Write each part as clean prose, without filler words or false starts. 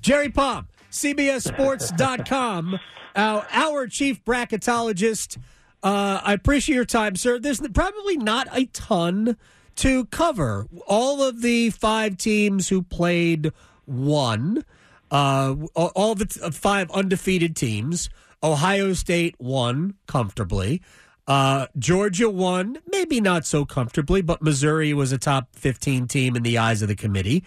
Jerry Palm, CBSSports.com, our chief bracketologist. I appreciate your time, sir. There's probably not a ton to cover. All of the 5 teams who played won. All the 5 undefeated teams. Ohio State won comfortably. Georgia won, maybe not so comfortably, but Missouri was a top 15 team in the eyes of the committee.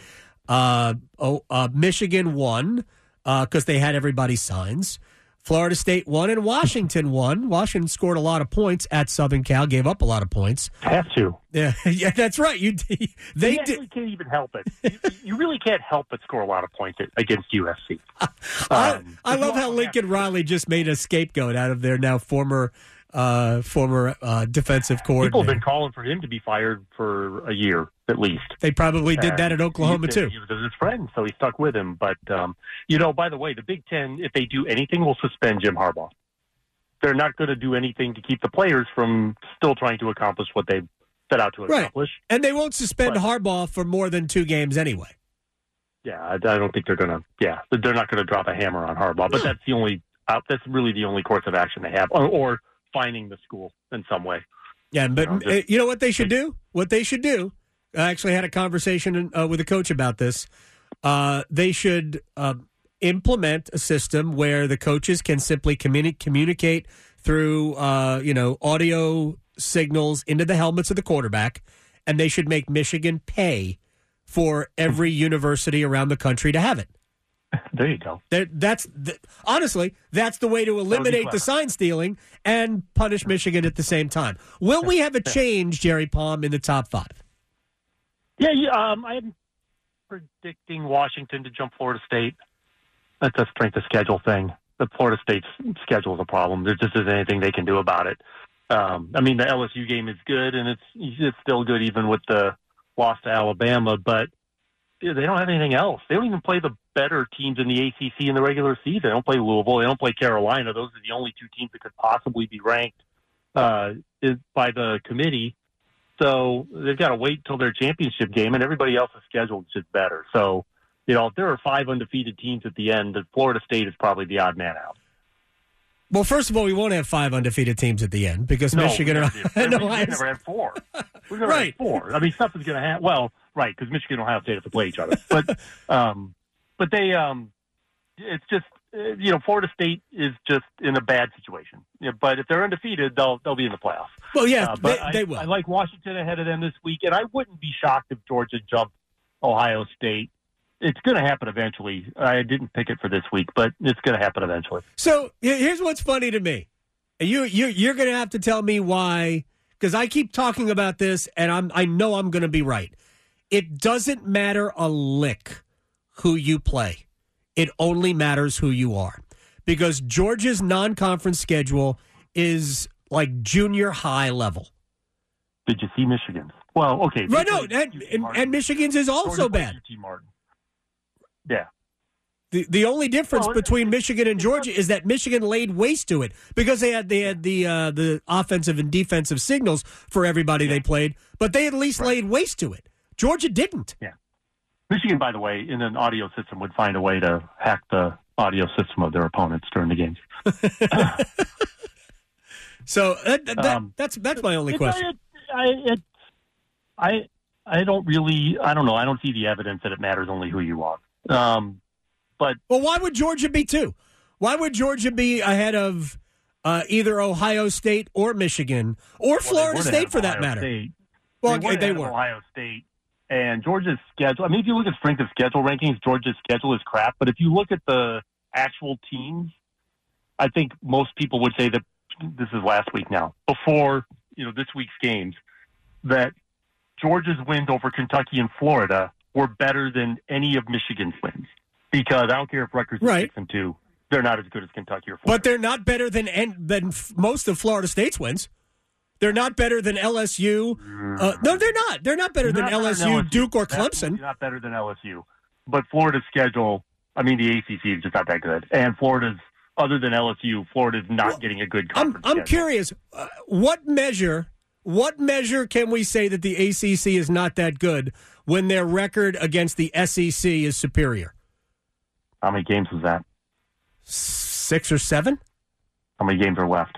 Michigan won because they had everybody's signs. Florida State won, and Washington won. Washington scored a lot of points at Southern Cal, gave up a lot of points. Have to. Yeah, that's right. You can't even help it. You really can't help but score a lot of points against USC. I love how Lincoln Riley just made a scapegoat out of their now former defensive coordinator. People have been calling for him to be fired for a year at least. They probably did that at Oklahoma too. He was his friend, so he stuck with him. But by the way, the Big Ten, if they do anything, will suspend Jim Harbaugh. They're not going to do anything to keep the players from still trying to accomplish what they set out to accomplish. Right. And they won't suspend Harbaugh for more than 2 games anyway. Yeah, I don't think they're going to. Yeah, they're not going to drop a hammer on Harbaugh. But that's the only. That's really the only course of action they have, or fining the school in some way. Yeah, but you know what they should do? What they should do. I actually had a conversation with a coach about this. They should implement a system where the coaches can simply communicate through audio signals into the helmets of the quarterback, and they should make Michigan pay for every university around the country to have it. There you go. Honestly, that's the way to eliminate the sign stealing and punish Michigan at the same time. Will we have a change, Jerry Palm, in the top 5? Yeah, I'm predicting Washington to jump Florida State. That's a strength of schedule thing. The Florida State's schedule is a problem. There just isn't anything they can do about it. The LSU game is good, and it's still good even with the loss to Alabama, but they don't have anything else. They don't even play the better teams in the ACC in the regular season. They don't play Louisville. They don't play Carolina. Those are the only 2 teams that could possibly be ranked by the committee. So they've got to wait till their championship game, and everybody else's schedule is just better. So, if there are 5 undefeated teams at the end, Florida State is probably the odd man out. Well, first of all, we won't have 5 undefeated teams at the end because Michigan are. We never had 4. We've never had 4. Something's going to happen. Well, right, because Michigan and Ohio State have to play each other. But they, it's just, Florida State is just in a bad situation. But if they're undefeated, they'll be in the playoffs. Well, yeah, they will. I like Washington ahead of them this week, and I wouldn't be shocked if Georgia jumped Ohio State. It's going to happen eventually. I didn't pick it for this week, but it's going to happen eventually. So here's what's funny to me. You're going to have to tell me why, because I keep talking about this, and I know I'm going to be right. It doesn't matter a lick who you play. It only matters who you are. Because Georgia's non-conference schedule is like junior high level. Did you see Michigan's? Well, okay. Right, no, and Michigan's is also bad. UT Martin. Yeah. The only difference between Michigan and Georgia is that Michigan laid waste to it because they had the offensive and defensive signals for everybody they played, but they at least laid waste to it. Georgia didn't. Yeah. Michigan, by the way, in an audio system would find a way to hack the audio system of their opponents during the games. So that's my only question. I don't know. I don't see the evidence that it matters only who you are. But why would Georgia be 2? Why would Georgia be ahead of either Ohio State or Michigan or Florida State for that matter? State. Well, they were Ohio State and Georgia's schedule. I mean, if you look at strength of schedule rankings, Georgia's schedule is crap. But if you look at the actual teams, I think most people would say that this is last week now before this week's games that Georgia's wins over Kentucky and Florida were better than any of Michigan's wins. Because I don't care if Rutgers is 6-2, they're not as good as Kentucky or Florida. But they're not better than most of Florida State's wins. They're not better than LSU. No, they're not. They're not better than LSU, Duke, or Clemson. Absolutely not better than LSU. But Florida's schedule, the ACC is just not that good. And Florida's, other than LSU, Florida's not getting a good conference I'm curious, what measure can we say that the ACC is not that good when their record against the SEC is superior? How many games was that? 6 or 7? How many games are left?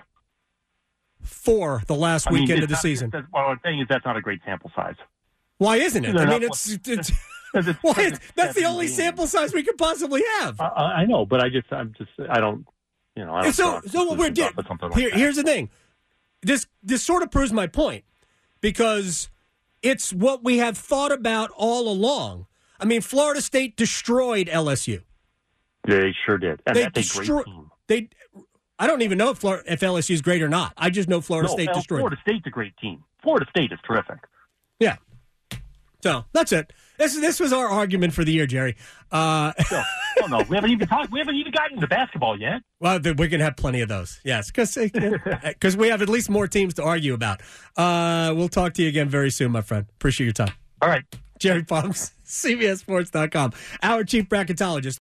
4 the last weekend of the season. What I'm saying is that's not a great sample size. Why isn't it? I mean, it's that's the only games. sample size we could possibly have. I know, but I don't. I don't. So what we're doing here's the thing. This sort of proves my point because it's what we have thought about all along. I mean, Florida State destroyed LSU. They sure did. And that's a great team. I don't even know if LSU is great or not. I just know Florida State destroyed. Florida State's a great team. Florida State is terrific. Yeah. So that's it. This was our argument for the year, Jerry. No, we haven't even gotten into basketball yet. Well, we're gonna have plenty of those. Yes, because we have at least more teams to argue about. We'll talk to you again very soon, my friend. Appreciate your time. All right, Jerry Palms, CBSSports.com, our chief bracketologist.